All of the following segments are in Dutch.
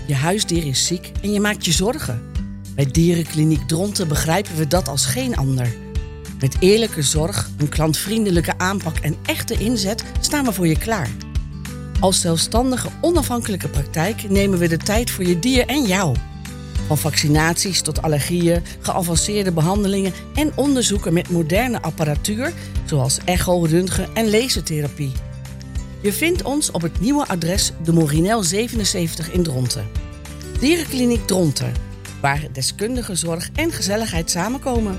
Je huisdier is ziek en je maakt je zorgen. Bij Dierenkliniek Dronten begrijpen we dat als geen ander. Met eerlijke zorg, een klantvriendelijke aanpak en echte inzet staan we voor je klaar. Als zelfstandige, onafhankelijke praktijk nemen we de tijd voor je dier en jou. Van vaccinaties tot allergieën, geavanceerde behandelingen en onderzoeken met moderne apparatuur, zoals echo, röntgen en lasertherapie. Je vindt ons op het nieuwe adres de Morinel 77 in Dronten. Dierenkliniek Dronten, waar deskundige zorg en gezelligheid samenkomen.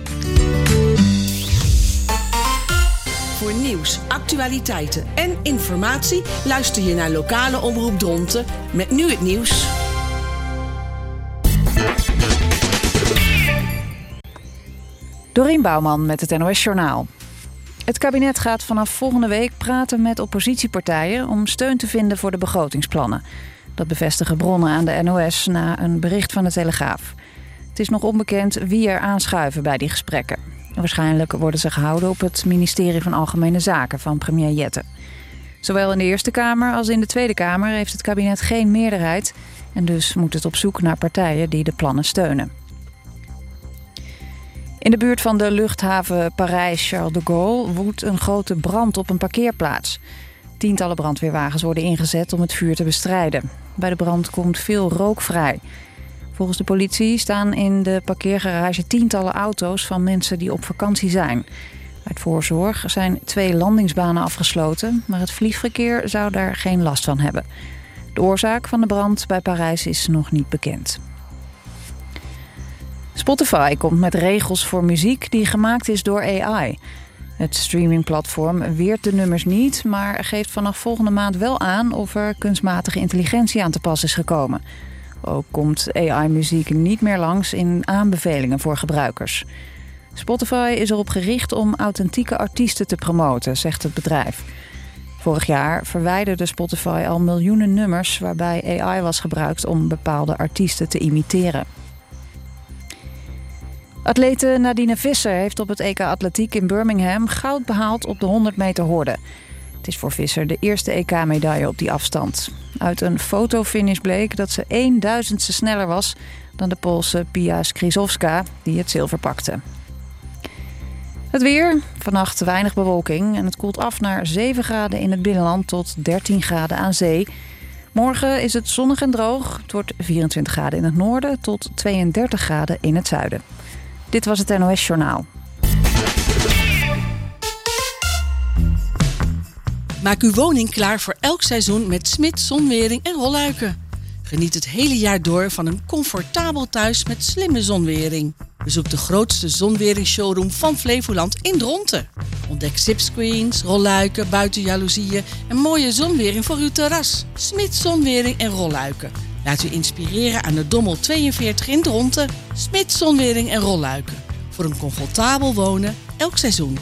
Voor nieuws, actualiteiten en informatie luister je naar Lokale Omroep Dronten met nu het nieuws. Dorien Bouwman met het NOS Journaal. Het kabinet gaat vanaf volgende week praten met oppositiepartijen om steun te vinden voor de begrotingsplannen. Dat bevestigen bronnen aan de NOS na een bericht van de Telegraaf. Het is nog onbekend wie er aanschuiven bij die gesprekken. Waarschijnlijk worden ze gehouden op het ministerie van Algemene Zaken van premier Jette. Zowel in de Eerste Kamer als in de Tweede Kamer heeft het kabinet geen meerderheid en dus moet het op zoek naar partijen die de plannen steunen. In de buurt van de luchthaven Parijs-Charles de Gaulle woedt een grote brand op een parkeerplaats. Tientallen brandweerwagens worden ingezet om het vuur te bestrijden. Bij de brand komt veel rook vrij. Volgens de politie staan in de parkeergarage tientallen auto's van mensen die op vakantie zijn. Uit voorzorg zijn 2 landingsbanen afgesloten, maar het vliegverkeer zou daar geen last van hebben. De oorzaak van de brand bij Parijs is nog niet bekend. Spotify komt met regels voor muziek die gemaakt is door AI. Het streamingplatform weert de nummers niet, maar geeft vanaf volgende maand wel aan of er kunstmatige intelligentie aan te pas is gekomen. Ook komt AI-muziek niet meer langs in aanbevelingen voor gebruikers. Spotify is erop gericht om authentieke artiesten te promoten, zegt het bedrijf. Vorig jaar verwijderde Spotify al miljoenen nummers waarbij AI was gebruikt om bepaalde artiesten te imiteren. Atlete Nadine Visser heeft op het EK Atletiek in Birmingham goud behaald op de 100 meter horde. Het is voor Visser de eerste EK-medaille op die afstand. Uit een fotofinish bleek dat ze 1/1000ste sneller was dan de Poolse Pia Skrzydłowska, die het zilver pakte. Het weer, vannacht weinig bewolking en het koelt af naar 7 graden in het binnenland tot 13 graden aan zee. Morgen is het zonnig en droog. Het wordt 24 graden in het noorden tot 32 graden in het zuiden. Dit was het NOS Journaal. Maak uw woning klaar voor elk seizoen met Smits Zonwering en Rolluiken. Geniet het hele jaar door van een comfortabel thuis met slimme zonwering. Bezoek de grootste zonwering-showroom van Flevoland in Dronten. Ontdek zipscreens, rolluiken, buitenjaloezieën en mooie zonwering voor uw terras. Smits Zonwering en Rolluiken. Laat u inspireren aan de Dommel 42 in Dronten. Smits Zonwering en Rolluiken. Voor een comfortabel wonen elk seizoen.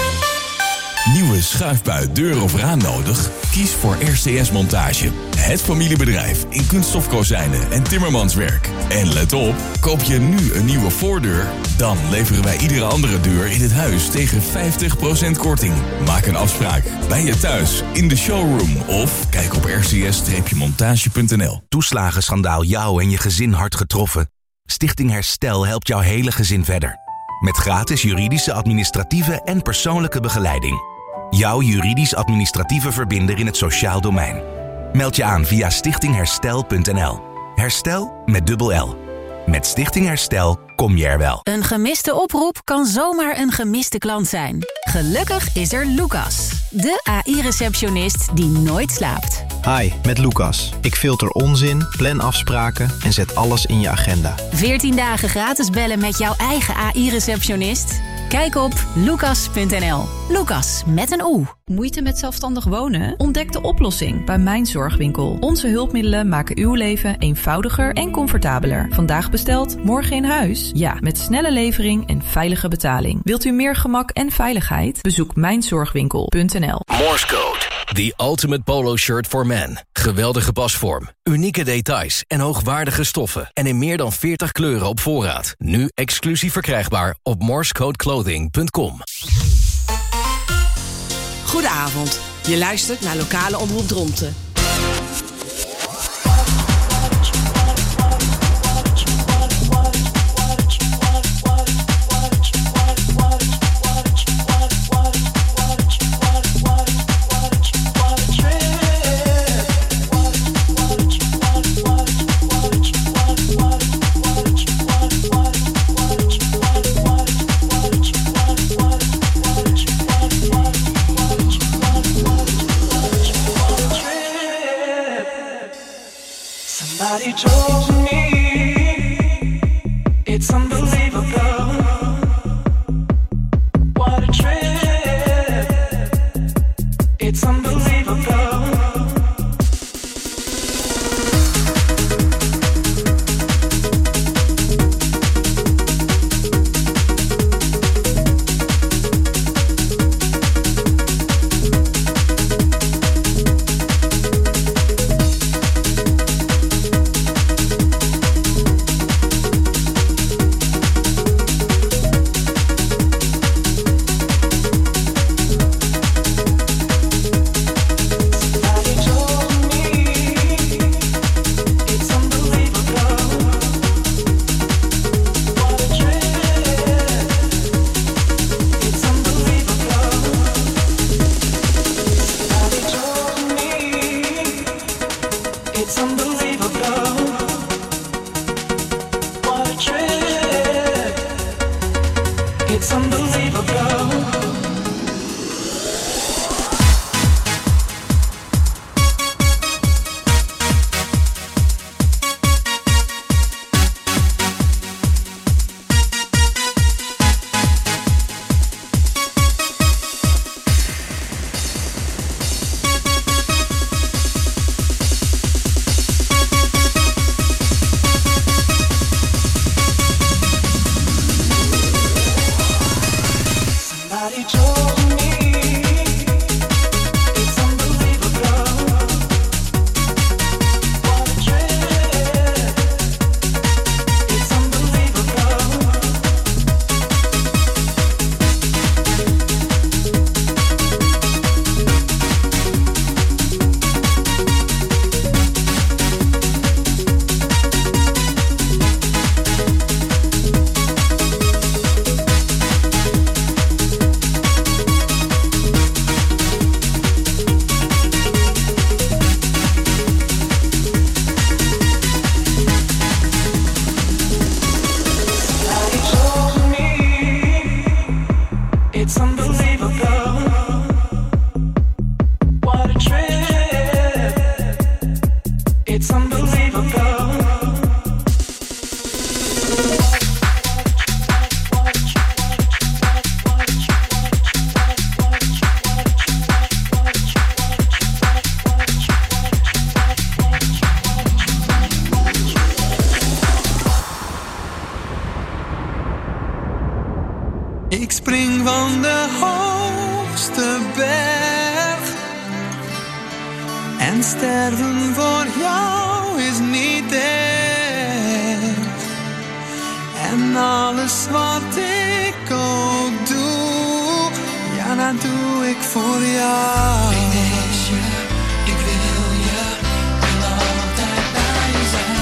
Nieuwe schuifbui, deur of raam nodig? Kies voor RCS Montage. Het familiebedrijf in kunststofkozijnen en timmermanswerk. En let op, koop je nu een nieuwe voordeur, dan leveren wij iedere andere deur in het huis tegen 50% korting. Maak een afspraak bij je thuis, in de showroom of kijk op rcs-montage.nl. Toeslagenschandaal jou en je gezin hard getroffen? Stichting Herstel helpt jouw hele gezin verder. Met gratis juridische, administratieve en persoonlijke begeleiding. Jouw juridisch-administratieve verbinder in het sociaal domein. Meld je aan via stichtingherstel.nl. Herstel met dubbel L. Met Stichting Herstel kom je er wel. Een gemiste oproep kan zomaar een gemiste klant zijn. Gelukkig is er Lucas, de AI-receptionist die nooit slaapt. Hi, met Lucas. Ik filter onzin, plan afspraken en zet alles in je agenda. 14 dagen gratis bellen met jouw eigen AI-receptionist? Kijk op lucas.nl. Lucas met een O. Moeite met zelfstandig wonen? Ontdek de oplossing bij Mijn Zorgwinkel. Onze hulpmiddelen maken uw leven eenvoudiger en comfortabeler. Vandaag besteld, morgen in huis? Ja, met snelle levering en veilige betaling. Wilt u meer gemak en veiligheid? Bezoek mijnzorgwinkel.nl. Morse Code, the ultimate polo shirt for men. Geweldige pasvorm, unieke details en hoogwaardige stoffen. En in meer dan 40 kleuren op voorraad. Nu exclusief verkrijgbaar op morsecodeclothing.com. Goedenavond, je luistert naar Lokale Omroep Dronten. Somebody told me it's unbelievable. What a trip. It's unbelievable. Ik spring van de hoogste berg en sterven voor jou is niet erg. En alles wat ik ook doe, ja, dat doe ik voor jou. Ik mis je, ik wil je, wil altijd bij je zijn.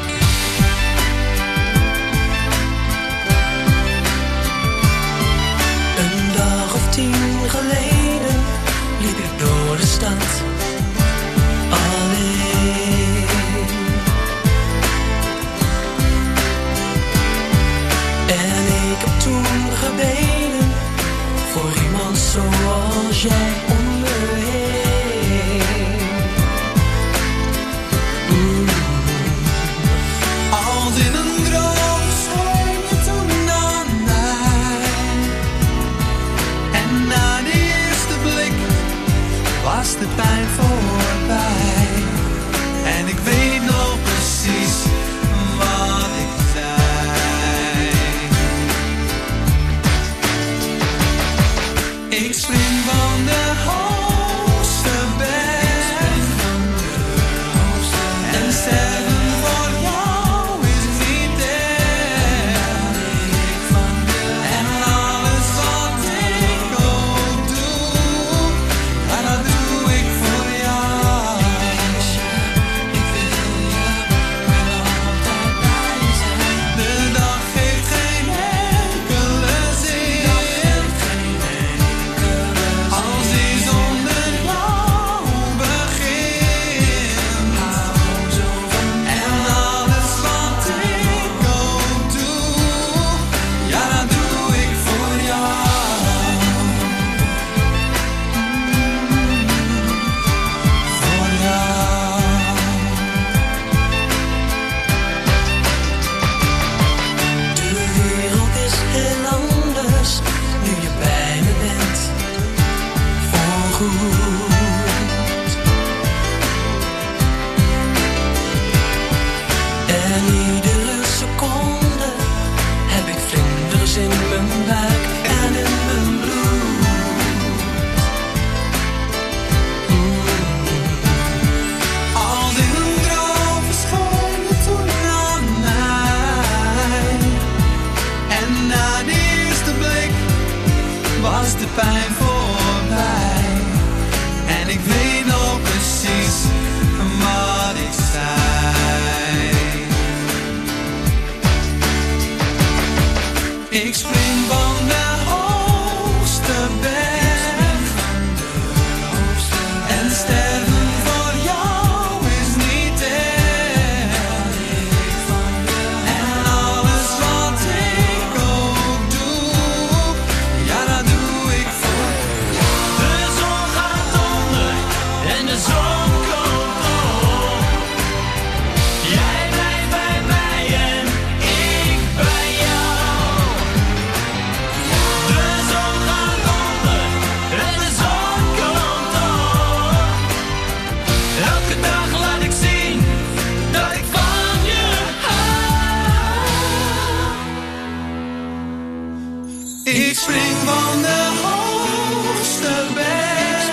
Een dag of 10 geleden liep ik door de stad alleen. En ik heb toen gebeden voor iemand zoals jij om me heen. Als in een droom scheen je toen aan mij. En na de eerste blik was de pijn voorbij. En ik weet nog precies wat ik zei. Ik spring van de hoogte Ik spring van de hoogste berg en sterven voor jou is niet erg. En alles wat ik ook doe, ja dat doe ik voor jou. De zon gaat onder en de zon komt op. Jij blijft bij mij en ik bij jou. De zon gaat onder en de zon komt op. Elke dag laat ik zien dat ik van je hou. Ik spring van de hoogste berg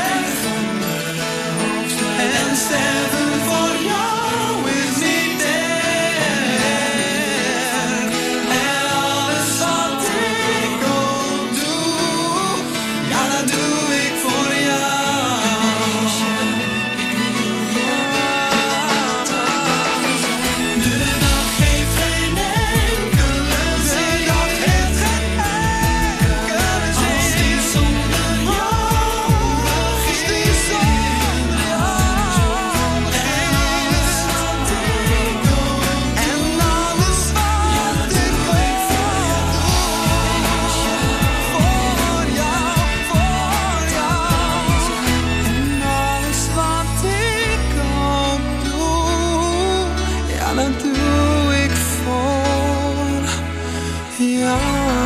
en sterven voor jou is niet erg. En alles wat ik ook doe, ja dat doe ik voor jou. De dag heeft geen enkele zin. Als die zonder jou begint. En alles wat ik ook voor jou, voor jou. En alles wat ik ook doe, ja dat doe ik voor jou.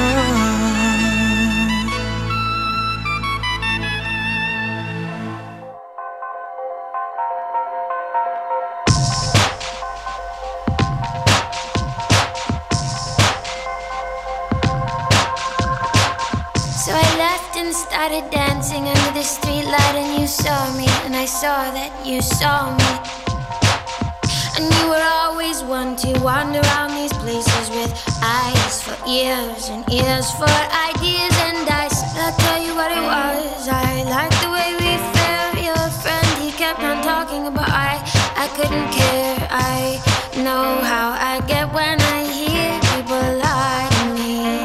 So I left and started dancing under the streetlight, and you saw me, and I saw that you saw me. And you were always one to wander around these places with eyes for ears and ears for ideas. And I said, I'll tell you what it was. I liked the way we felt. Your friend, he kept on talking about I couldn't care. I know how I get when I hear people lie to me.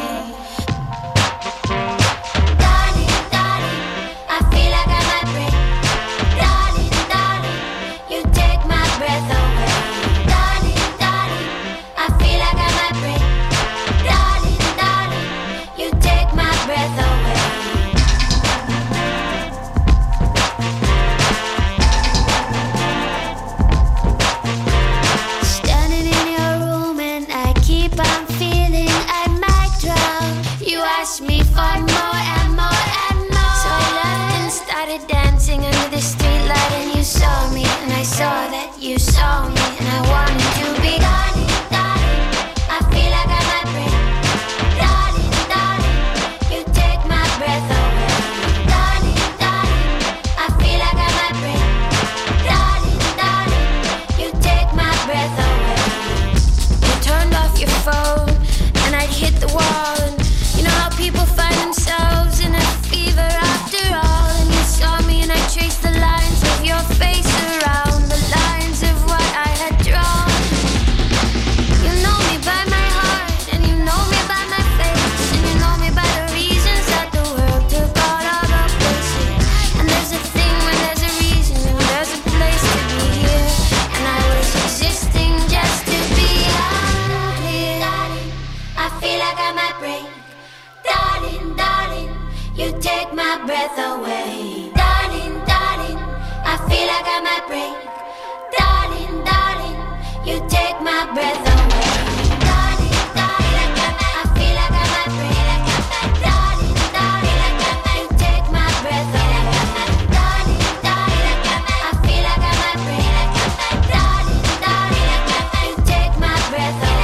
Darling, darling, I feel like I might break. Darling, darling, you take my breath away. Darling, darling, I feel like I might break. Darling, darling, you take my breath away. Standing in your room and I keep on feeling I might drown. You ask me for more and more and more. So I left and started dancing under the streetlight, and you saw me, and I saw that you saw me, and I wanted to be. Darling, darling, I feel like I might break. Darling, darling, you take my breath away. Darling, darling, I feel like I might break. Darling, darling, you take my breath away. You turned off your phone and I'd hit the wall. And you know how people find themselves in a fever after all. And you saw me and I traced the lines of your face around the lines of what I had drawn. You know me by my heart, and you know me by my face, and you know me by the reasons that the world took all of our places. And there's a thing when there's a reason, and there's a place to be here. And I was existing just to be out here. Darling, I feel like I might break. Darling, darling, you take my breath away. Darling, darling, I feel like I might break. Darling, darling, you take my breath away. Darling, darling, I feel like I might break. Darling, darling, you take my breath away. Darling, darling, I feel like I might break. Darling, darling, you take my breath away.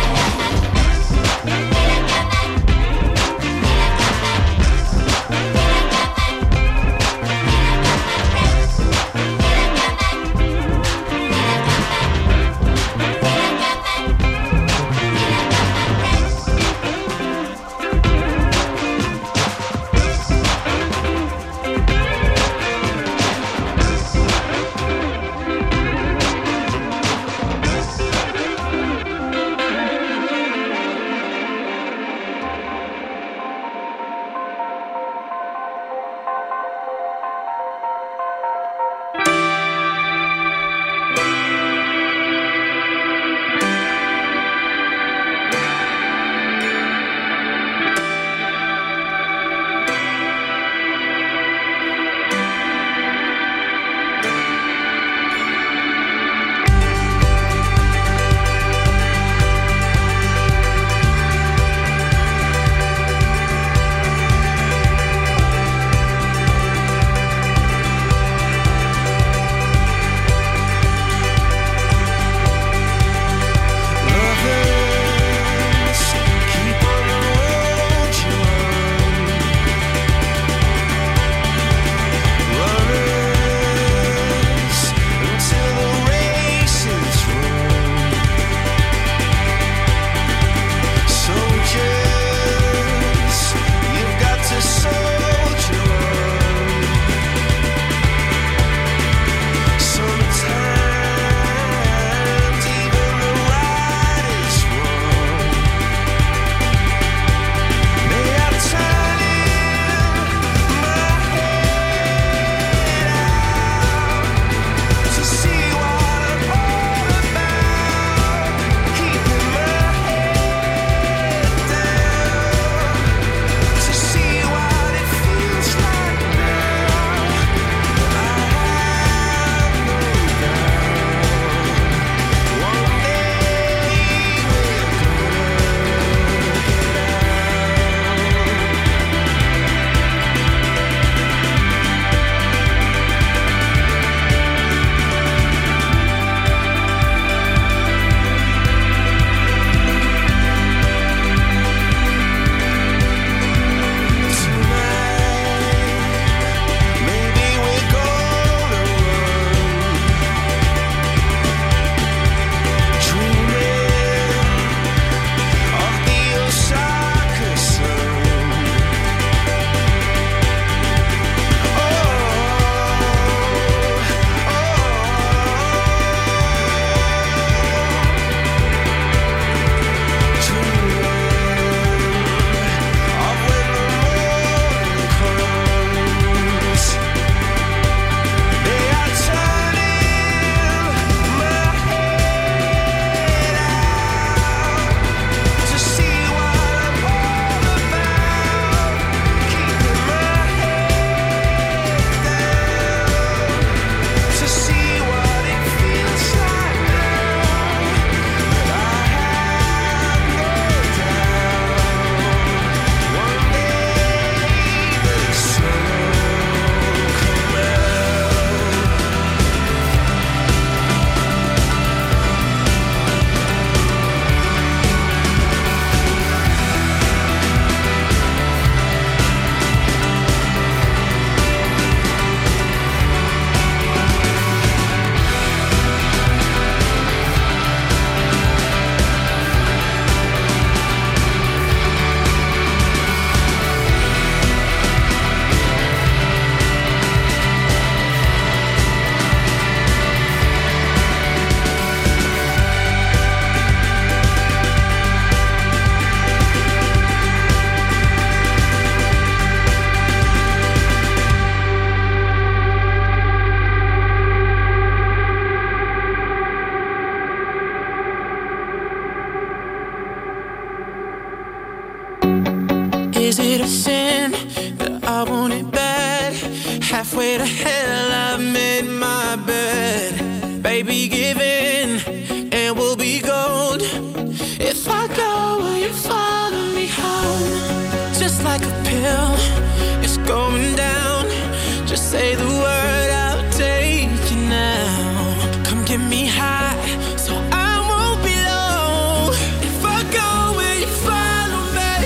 Is it a sin that I want it bad? Halfway to hell, I've made my bed. Baby, give in and we'll be gold. If I go, will you follow me home? Just like a pill, it's going down. Just say the word, I'll take you now. Come get me high, so I won't be low. If I go, will you follow me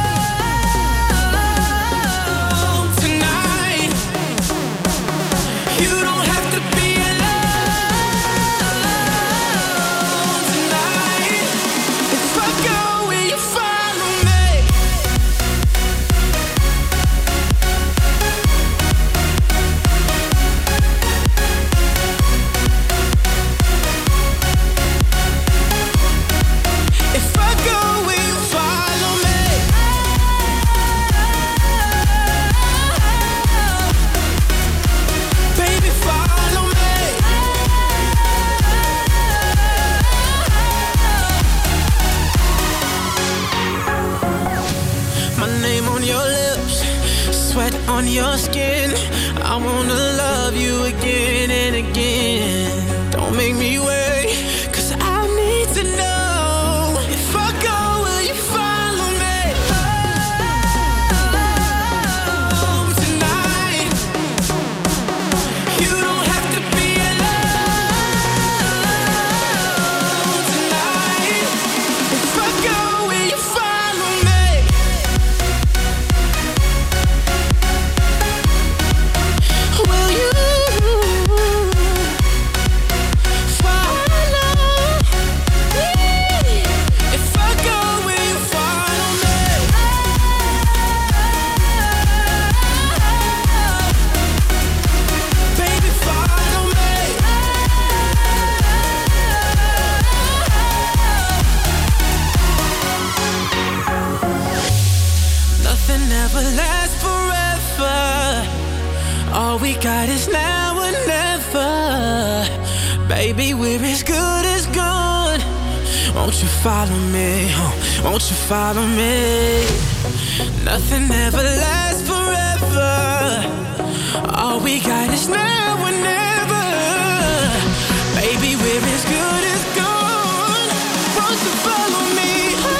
home tonight? You don't have to be alone tonight. If I go, will you follow me? If I go, will you follow me? Baby, follow me. My name on your lips, sweat on your skin. I wanna love you again and again. Don't make me wait, 'cause I need to know. If I go, will you follow me home tonight? You don't have to be alone tonight. If I go, will you follow me? Will you follow me? If I go, will you follow me? Baby, follow me. Nothing ever lasts forever. All we got is now or never. Baby, we're as good as gone. Won't you follow me? Won't you follow me? Nothing ever lasts forever. All we got is now or never. Baby, we're as good as gone. Won't you follow me?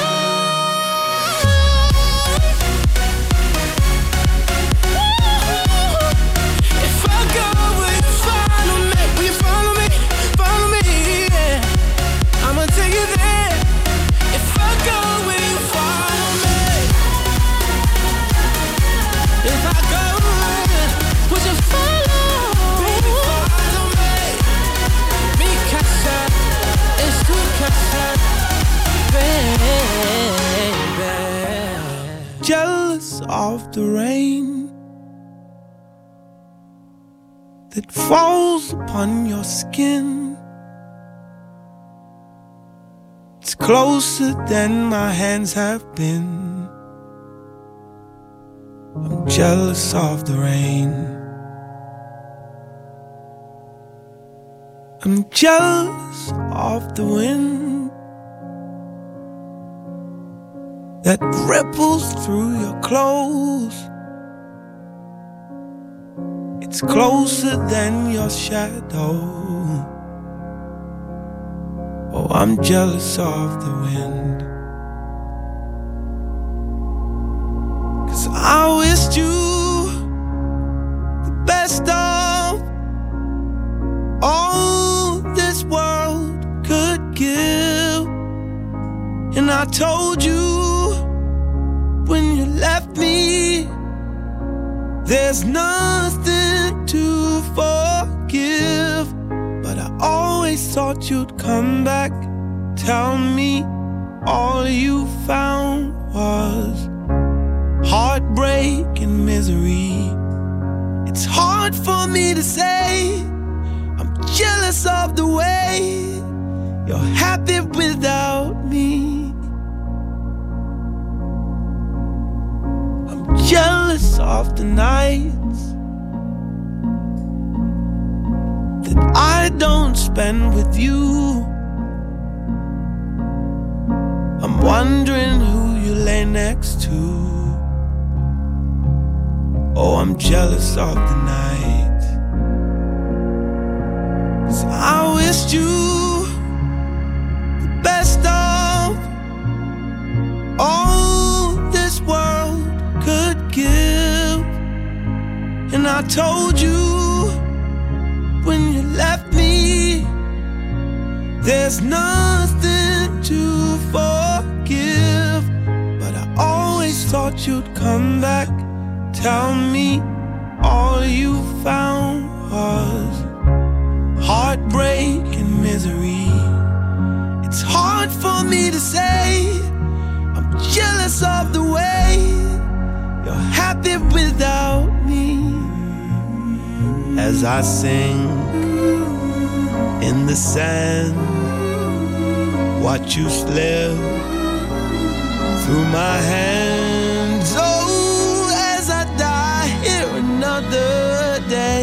If I go, will you follow me? Will you follow me? Follow me, yeah. I'ma take you there. If I go, will you follow me? If I go, would you follow? Baby, follow me. Mi casa es tu casa, baby. Jealous of the rain that falls upon your skin. It's closer than my hands have been. I'm jealous of the rain. I'm jealous of the wind that ripples through your clothes. It's closer than your shadow. Oh, I'm jealous of the wind. 'Cause I wished you the best of all this world could give. And I told you when you left me, there's nothing to forgive. But I always thought you'd come back, tell me all you found was heartbreak and misery. It's hard for me to say, I'm jealous of the way you're happy without me. I'm jealous of the nights that I don't spend with you. I'm wondering who you lay next to Oh, I'm jealous of the night. 'Cause I wished you the best of all this world could give. And I told you when you left me, there's nothing to forgive. But I always thought you'd come back. Tell me all you found was heartbreak and misery. It's hard for me to say I'm jealous of the way you're happy without me. As I sink in the sand, watch you slip through my hands. Oh, as I die here another day.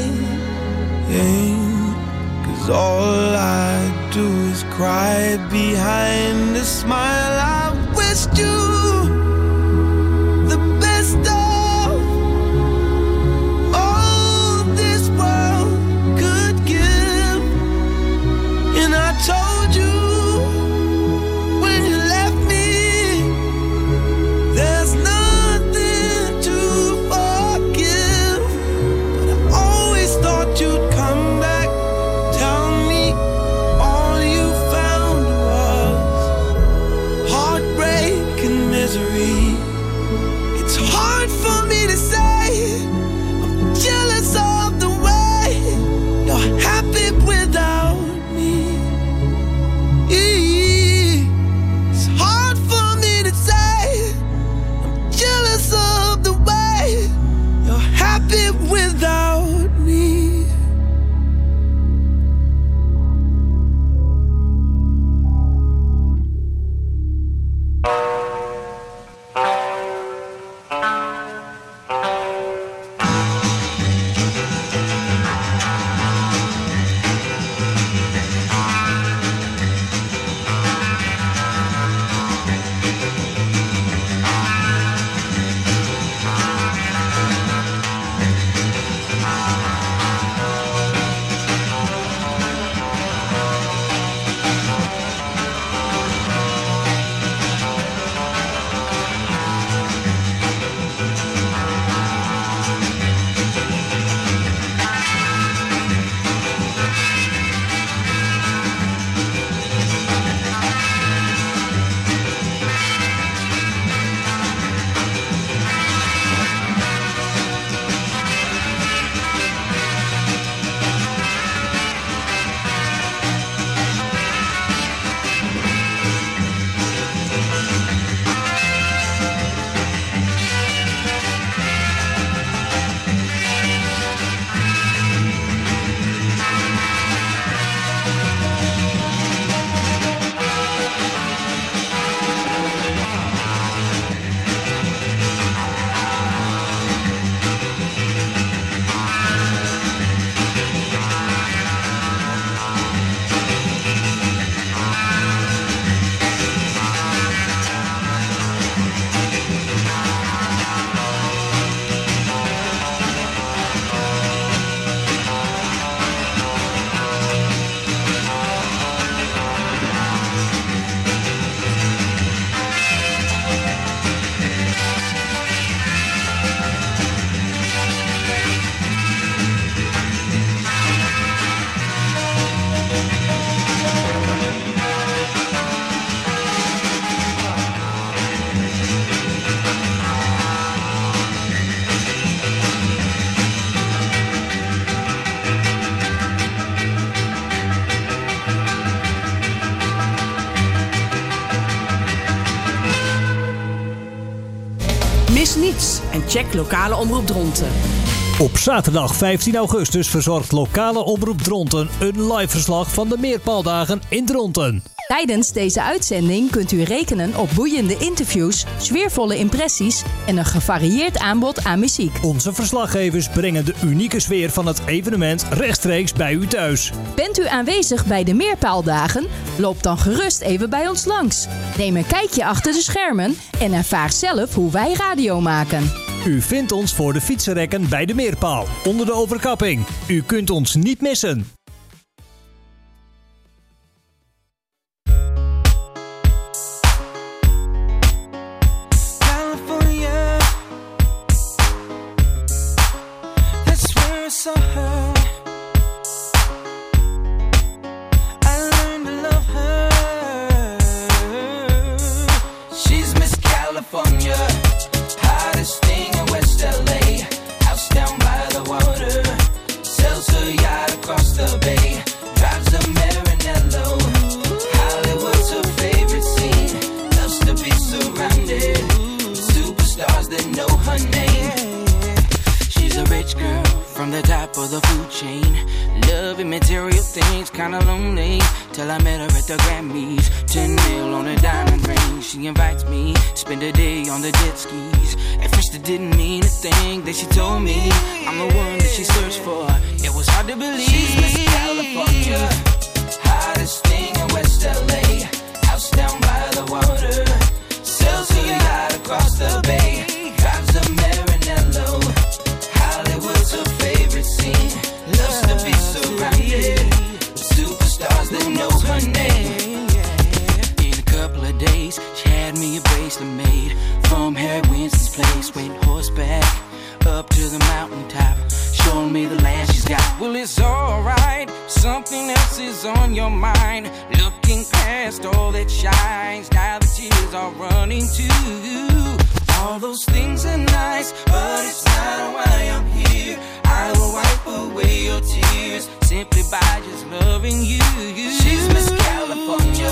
'Cause all I do is cry behind a smile. I wished you the best of all this world could give. And I told you when you left me, there's nothing to forgive. But I always thought you'd come back. Tell me all you found was heartbreak and misery. It's hard for me to say I'm jealous of the way you're happy without me. It's hard for me to say I'm jealous of the way you're happy without me. Mis niets en check lokale omroep Dronten. Op zaterdag 15 augustus verzorgt lokale omroep Dronten een live verslag van de Meerpaaldagen in Dronten. Tijdens deze uitzending kunt u rekenen op boeiende interviews, sfeervolle impressies en een gevarieerd aanbod aan muziek. Onze verslaggevers brengen de unieke sfeer van het evenement rechtstreeks bij u thuis. Bent u aanwezig bij de Meerpaaldagen? Loop dan gerust even bij ons langs. Neem een kijkje achter de schermen en ervaar zelf hoe wij radio maken. U vindt ons voor de fietsenrekken bij de Meerpaal, onder de overkapping. U kunt ons niet missen. California, that's where I saw her. I learned to love her. She's Miss California, hottest thing in West LA. House down by the water, sells her yacht across the bay, drives a Maranello. Hollywood's her favorite scene, loves to be surrounded with superstars that know her name. She's a rich girl from the top of the food chain, loving material things, kinda lonely, till I met her at the Grammys. 10 mil on a diamond ring, she invites me, spend a day on the jet skis. At first it didn't mean a thing, then she told me I'm the one that she searched for. It was hard to believe. She's Miss California, hottest thing in West LA. House down by the water, sells her yacht across the bay, drives a Maranello. Hollywood's her favorite scene, loves to be surrounded with superstars that know her name. In a couple of days, she had me a bracelet made from Harry Winston's place. Went horseback up to the mountaintop, showing me the land she's got. Well, it's alright, something else is on your mind. Looking past all that shines, now the tears are running too. All those things are nice, but it's not why I'm here. I will wipe away your tears simply by just loving you. She's Miss California,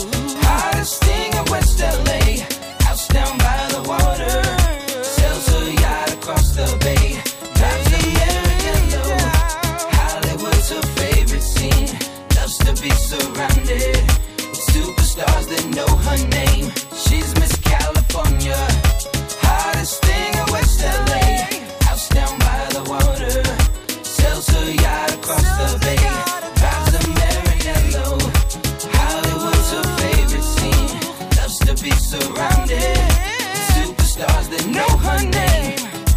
hottest thing in West LA. House down by the water, sells her yacht across the bay, drives a Maranello. Hollywood's her favorite scene, loves to be surrounded with superstars that know her name. She's Miss California, hottest thing in West LA. House down by the water, sells her yacht across the bay, drives a Maranello. Hollywood's her favorite scene, loves to be surrounded with superstars that know her name.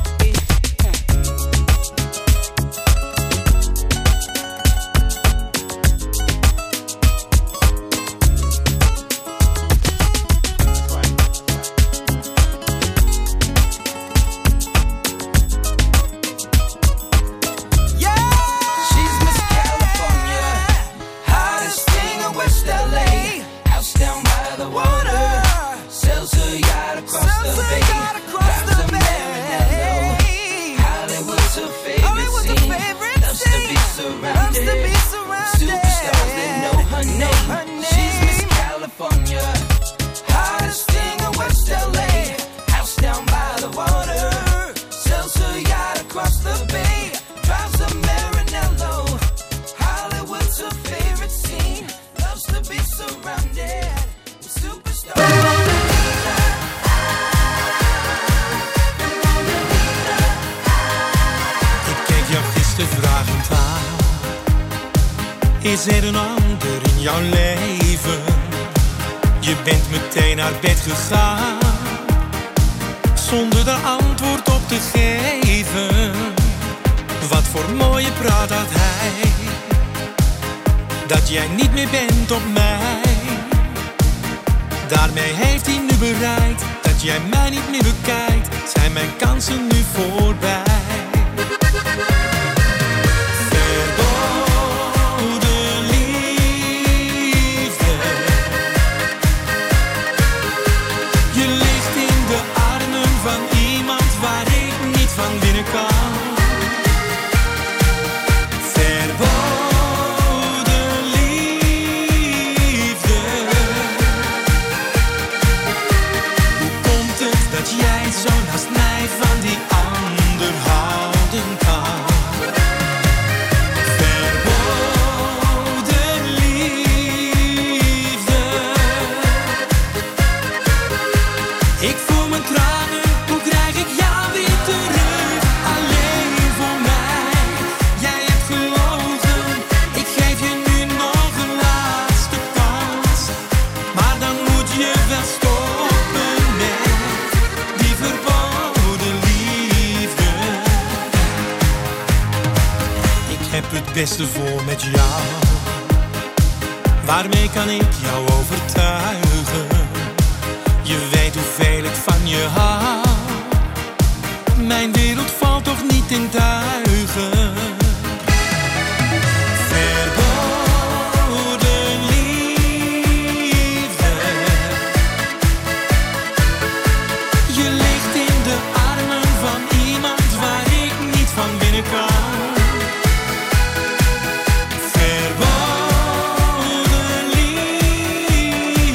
Is er een ander in jouw leven? Je bent meteen naar bed gegaan, zonder er antwoord op te geven. Wat voor mooie praat had hij, dat jij niet meer bent op mij. Daarmee heeft hij nu bereikt, dat jij mij niet meer bekijkt. Zijn mijn kansen nu voorbij? je wel stoppen met die verboden liefde. beste voor met jou. Waarmee kan ik jou overtuigen? Je weet hoeveel ik van je hou. Mijn wereld valt toch niet in duigen. Verboden liefde. Je ligt in de armen van iemand waar ik niet van binnen kan. Verboden liefde.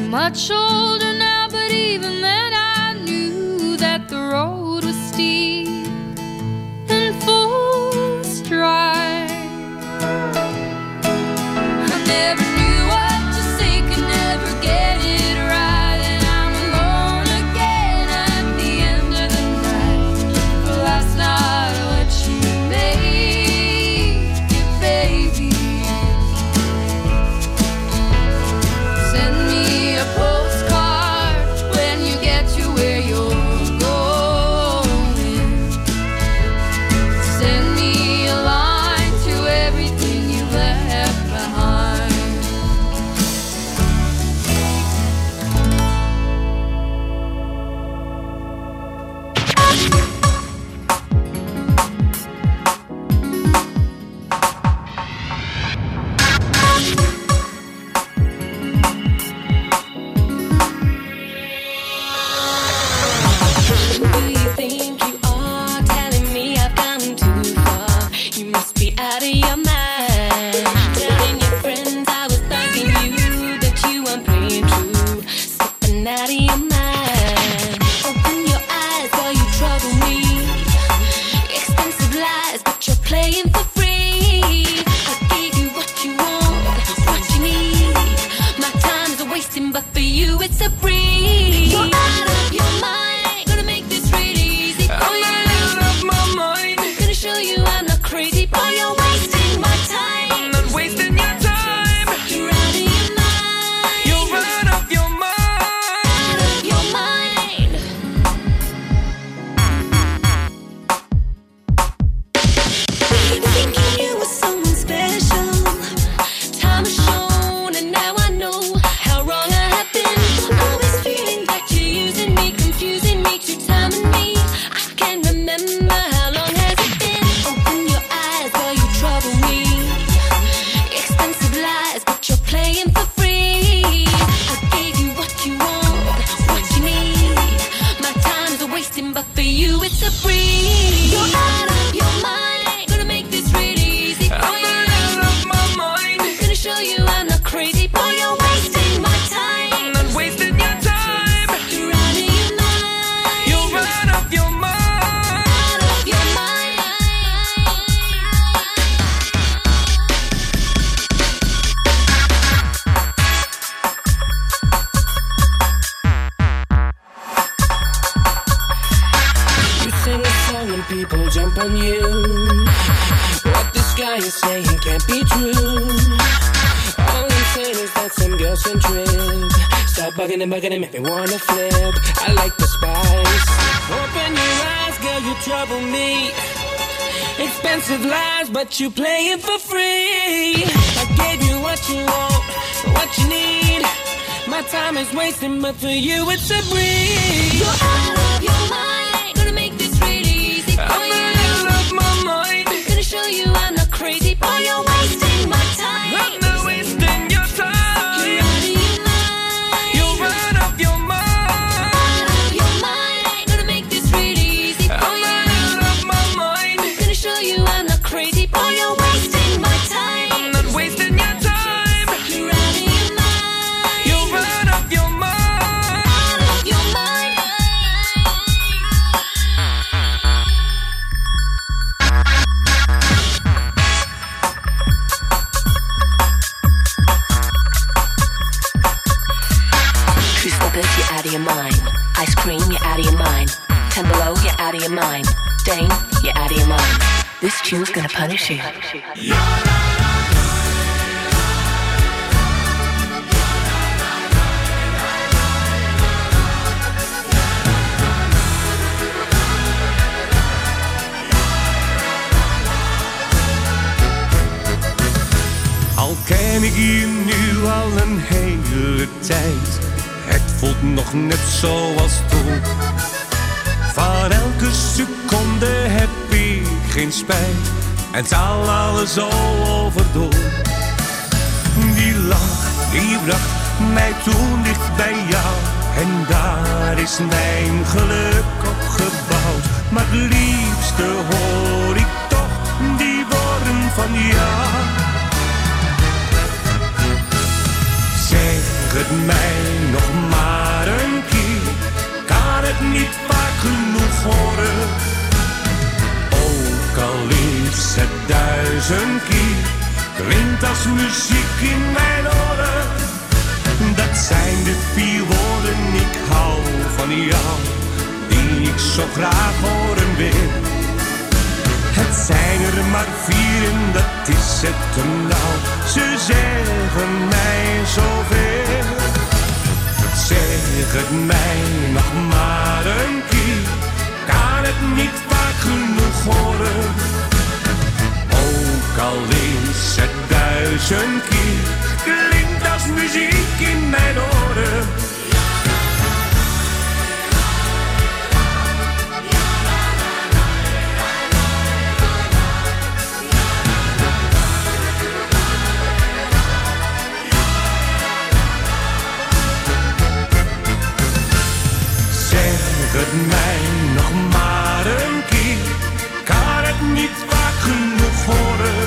much older now, but even then I knew that the road was steep and full strife. I never knew what to say, could never get it right, and I'm alone again at the end of the night. But last night what you made, you baby. Send me a postcard when you get to where you're going. Send me a line to everything you left behind. Who you think you are, telling me I've gone too far? You must be out of your mind. Telling your friends I was thugging you, that you weren't playing true. Slipping out of your mind. Open your eyes, girl, you trouble me. Expensive lies, but you're playing for free. I gave you what you want, what you need. My time's a wasting, but for you it's a breeze. You're out of your mind. Gonna make this really easy for I'm you. out of my mind. Gonna show you I'm not crazy, boy. You're wasting my time. I'm not wasting your time. You're out of your mind. You're out of your mind. Out of your mind. Thinking you were someone special. Time has shown, and now I know how wrong I have been. Always feeling that you're using me, confusing me, two-timing me. I can't remember how long has it been. Open your eyes, girl, you trouble me. Expensive lies, but you're playing for free. I gave you what you want, what you need. My time's a wasting, but for you it's a breeze. You're out of your mind. Gonna make this really easy for I'm you. out of my mind. Gonna show you I'm not crazy, boy. You're wasting my time. I'm not wasting your time. You're out of your mind. You're out of your mind. Out of your mind. You sing a song and people jump on you. What this guy is saying can't be true. All I'm saying is that some girls can trip. Stop bugging and make me wanna flip. I like the spice. Open your eyes, girl, you trouble me. Expensive lies, but you play it for free. I gave you what you want, what you need. My time is wasting, but for you it's a breeze. You're out of your mind. Gonna make this really easy for I'm you. out of my mind. Gonna show you I'm not crazy, boy. You're wasting my time. I'm not wasting your time. You're out of your mind. You're out of your mind. Out of your mind. Gonna make this really easy for I'm you. out of my mind. Gonna show you I'm not crazy, boy. You're wasting my time. I'm not wasting your time. You're out of your mind. You're out of your mind. Out of your mind. Crystal, you're out of your mind. Ice cream, you're out of your mind. Ten Below, you're out of your mind. Dane, you're out of your mind. This tune's gonna punish you. Al ken ik je nu al een hele tijd, het voelt nog net zoals toen. Van elke seconde heb ik geen spijt en zal alles zo overdoen. Die lach, die bracht mij toen dicht bij jou en daar is mijn geluk op gebouwd. Maar het liefste hoor ik toch die woorden van jou. Zeg het mij nog het duizendkeer. Klinkt als muziek in mijn oren. Dat zijn de 4 woorden, ik hou van jou, die ik zo graag horen wil. Het zijn er maar 4 en dat is het nou. Ze zeggen mij zoveel. Zeg het mij nog maar een keer. Kan het niet vaak genoeg horen. Ook al is het 1000 keer. Klinkt als muziek in mijn oren. Zeg het mij nog maar een keer. Kan het niet vaak genoeg horen.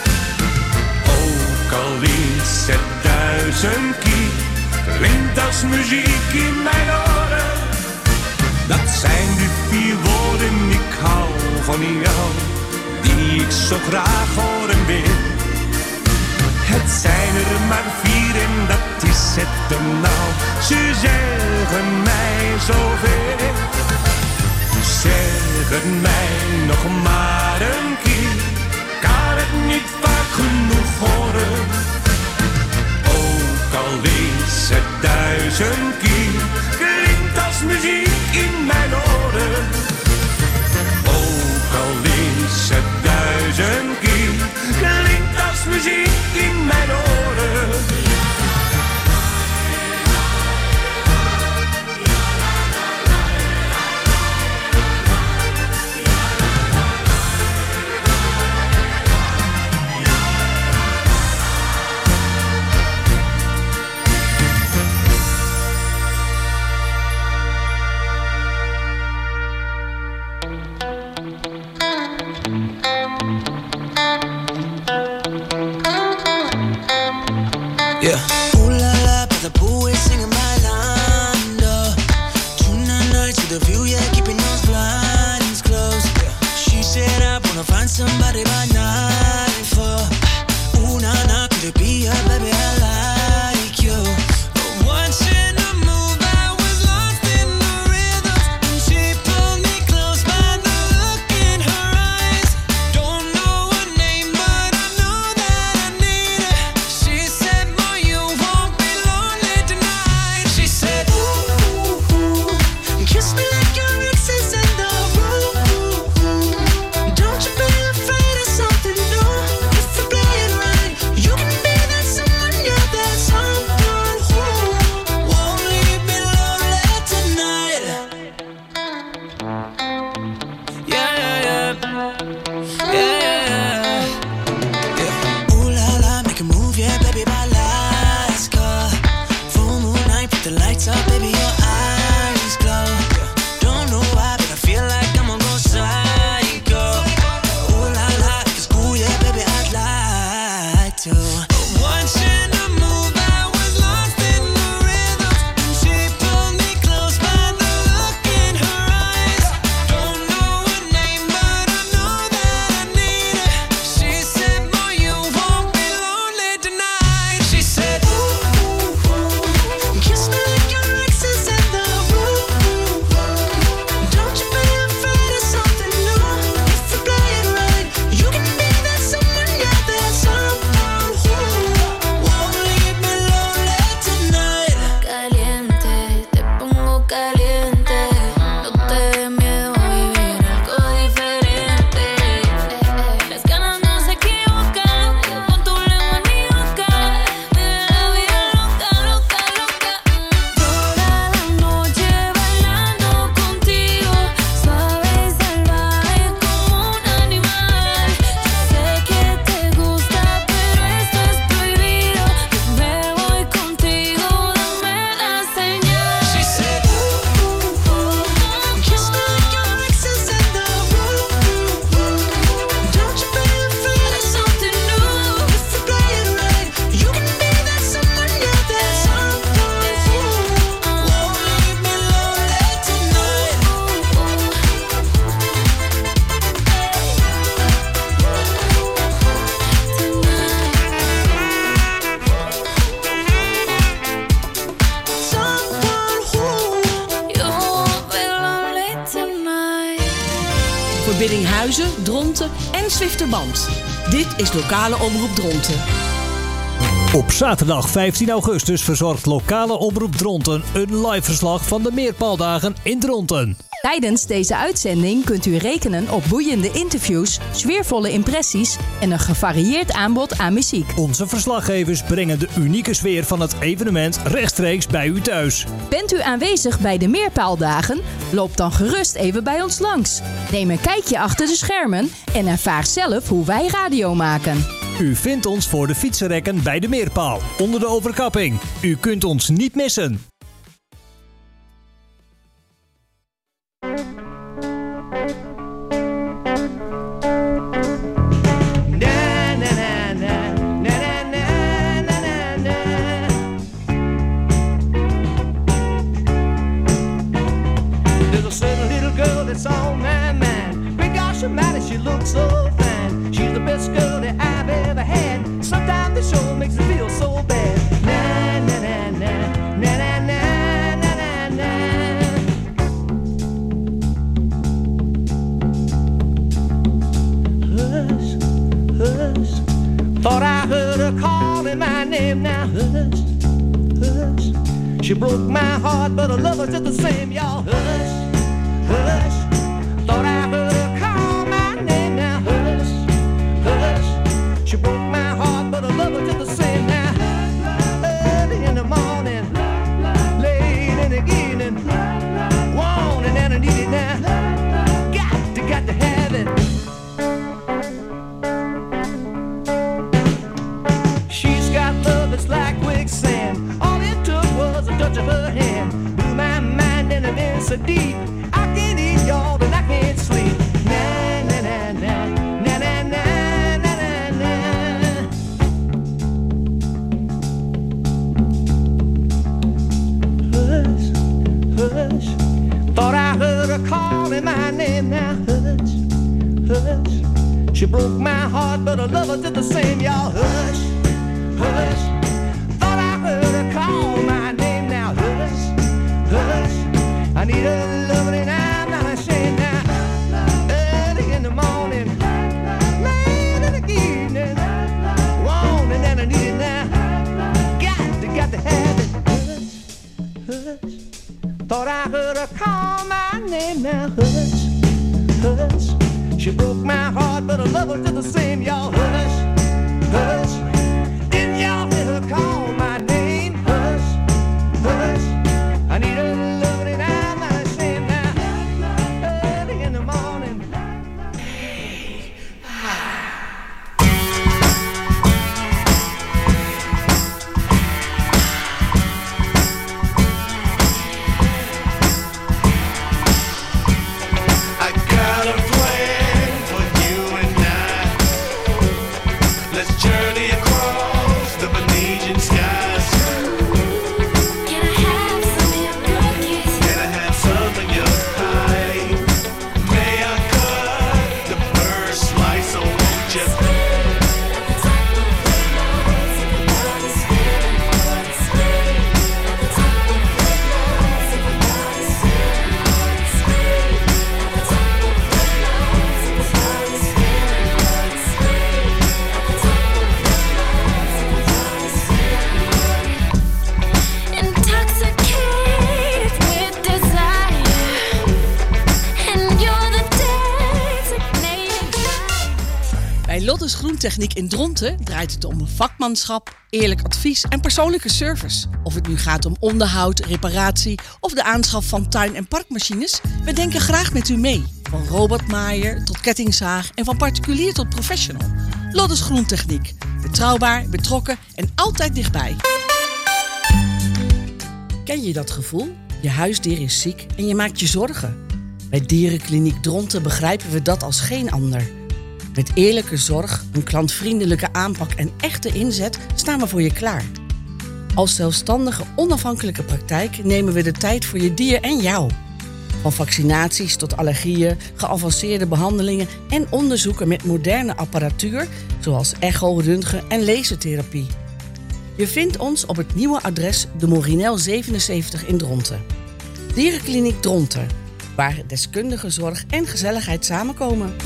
Ook al is het 1000 keer. Klinkt als muziek in mijn oren. Dat zijn de 4 woorden, ik hou van jou, die ik zo graag horen wil. Het zijn er maar 4 en dat is het dan nou. Ze zeggen mij zoveel. Zeg het mij nog maar een keer. Kan het niet vaak genoeg horen. Ook al is het 1000 keer. Klinkt als muziek in mijn oren. Ook al is het 1000 keer. Klinkt als muziek in mijn oren. Yeah. Ooh la la, but the pool is singing my line. Tonight nights with a view, yeah, keeping those blinds closed. Yeah. She said I wanna find somebody by 94. Ooh na na, could it be her, baby? I like you. But watching her move, I was lost in the rhythm. And she pulled me close by the look in her eyes. Don't know her name, but I know that I need her. She said, "Boy, you voor Biddinghuizen, Dronten en Zwifterband. Dit is lokale omroep Dronten. Op zaterdag 15 augustus verzorgt lokale omroep Dronten een live verslag van de Meerpaaldagen in Dronten. Tijdens deze uitzending kunt u rekenen op boeiende interviews, sfeervolle impressies en een gevarieerd aanbod aan muziek. Onze verslaggevers brengen de unieke sfeer van het evenement rechtstreeks bij u thuis. Bent u aanwezig bij de Meerpaaldagen? Loop dan gerust even bij ons langs. Neem een kijkje achter de schermen en ervaar zelf hoe wij radio maken. U vindt ons voor de fietsenrekken bij de Meerpaal, onder de overkapping. U kunt ons niet missen. There's a certain little girl that's on my mind. Big gosh, she looks so fine. She's the best girl that I've ever had. Sometimes the show makes me feel so bad. Na na na na na na na na na. Hush, hush. Thought I heard her calling my name. Now hush, hush. She broke my heart, but I love her just the same. Y'all hush, hush. Thought I heard her call my name. Now hush, hush. She broke my heart, but I love her just the same. Now early in the morning, late in the evening, wanting and I need it now. Got to have it. She's got love that's like quicksand. All it took was a touch of her hand. Blew my mind and I'm in so deep. I can't eat y'all and I can't sleep. Na na na na na na na na na na. Hush, hush. Thought I heard her calling my name. Now hush, hush. She broke my heart, but I love her just the same. Y'all hush, hush. Thought I heard her call my name. Now hush, hush. I need her loving and I'm not ashamed now. Early in the morning, late in the evening, wanting and I need it now. Got to have it. Hush, hush. Thought I heard her call my name. Now hush, hush. She broke my heart, but I love her just the same. Y'all hush, hush. Didn't y'all hear her call my name? Hush, hush. I need her loving and I'm not ashamed now. Early in the morning. I got a plan for you and I. Let's journey across the Venetian skies. Can I have some of your cookies? Can I have some of your pie? May I cut the first slice, so won't you? Intoxicated with desire, and you're the designated. Bij Lottes Groentechniek in Dronten draait het om vakmanschap, eerlijk advies en persoonlijke service. Of het nu gaat om onderhoud, reparatie of de aanschaf van tuin- en parkmachines, we denken graag met u mee. Van robotmaaier tot kettingzaag en van particulier tot professional. Lottes Groentechniek. Betrouwbaar, betrokken en altijd dichtbij. Ken je dat gevoel? Je huisdier is ziek en je maakt je zorgen. Bij Dierenkliniek Dronten begrijpen we dat als geen ander. Met eerlijke zorg, een klantvriendelijke aanpak en echte inzet staan we voor je klaar. Als zelfstandige, onafhankelijke praktijk nemen we de tijd voor je dier en jou. Van vaccinaties tot allergieën, geavanceerde behandelingen en onderzoeken met moderne apparatuur, zoals echo, röntgen en lasertherapie. Je vindt ons op het nieuwe adres de Morinel 77 in Dronten. Dierenkliniek Dronten. waar deskundige zorg en gezelligheid samenkomen.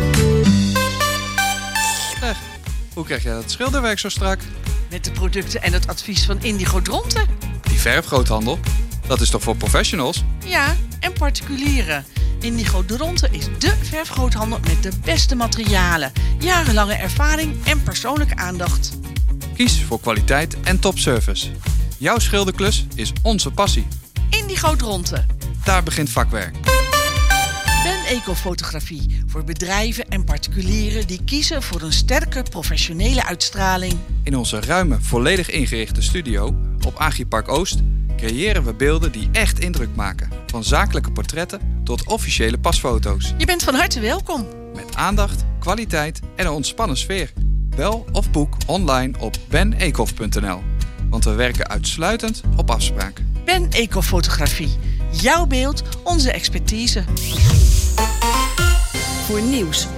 Hoe krijg jij dat schilderwerk zo strak? Met de producten en het advies van Indigo Dronten. Die verfgroothandel, dat is toch voor professionals? Ja, en particulieren. Indigo Dronten is dé verfgroothandel met de beste materialen, jarenlange ervaring en persoonlijke aandacht. Kies voor kwaliteit en topservice. Jouw schilderklus is onze passie. Indigo Dronten. Daar begint vakwerk. Ben Ecofotografie voor bedrijven en particulieren die kiezen voor een sterke professionele uitstraling. In onze ruime, volledig ingerichte studio op Agripark Oost creëren we beelden die echt indruk maken. Van zakelijke portretten tot officiële pasfoto's. Je bent van harte welkom. Met aandacht, kwaliteit en een ontspannen sfeer. Bel of boek online op benecof.nl. Want we werken uitsluitend op afspraak. Ben Ecofotografie. Jouw beeld, onze expertise. Voor nieuws,